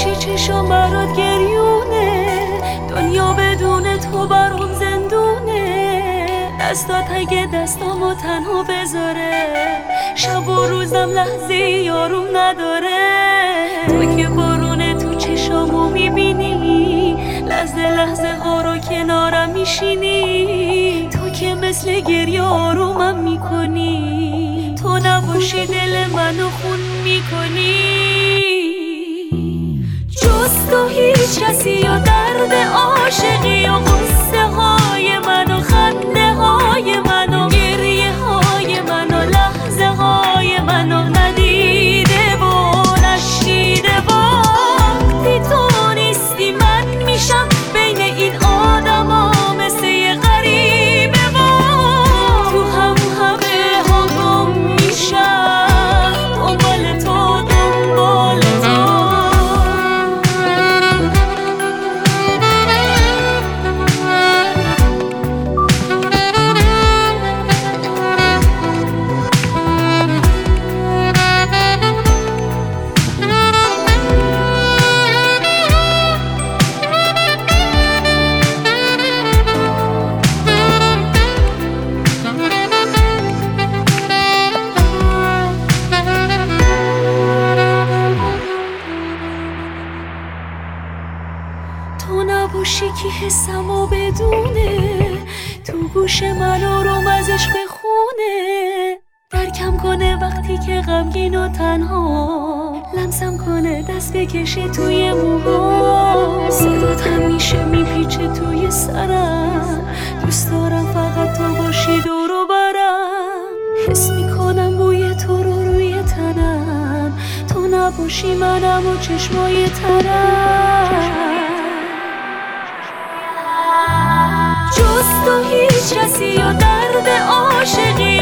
میشی چشم برات گریونه، دنیا بدون تو برام زندونه. دستات اگه دستامو تنها بذاره، شب و روزم لحظه یاروم نداره. تو که بارونه تو چشامو میبینی، لحظه لحظه ها رو کنارم میشینی. تو که مثل گریه آرومم میکنی، تو نباشی دل منو خون میکنی. جز تو هیچ کسی یا درد عاشقی یا قصه های منو، خنده های منو، گریه های منو، لحظه های منو ندیده و نشنیده. وقتی تو نیستی من میشم بین این آدم ها مثل یه غریبه و تو همه ها گم میشم، دنبال تو دنبال تو. تو نباشی که حسمو بدونه، تو گوش من آروم ازش بخونه. درکم کنه وقتی که غمگین و تنها، لمسم کنه دست بکشه توی موها. صدات همیشه میپیچه توی سرم، دوست دارم فقط تو باشی دور و برم. حس میکنم بوی تو رو روی تنم، تو نباشی منم و چشمای ترم. جز تو هیچ کسی یا درد عاشقی